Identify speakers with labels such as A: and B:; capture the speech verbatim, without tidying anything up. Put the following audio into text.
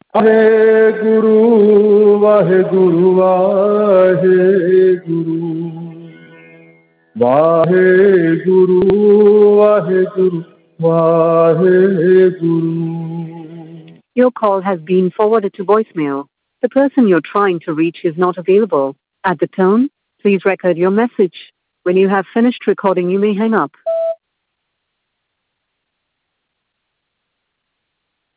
A: Waheguru Waheguru Waheguru Waheguru Waheguru Waheguru
B: Your call has been forwarded to voicemail. The person you're trying to reach is not available. At the tone, please record your message. When you have finished recording, you may hang up.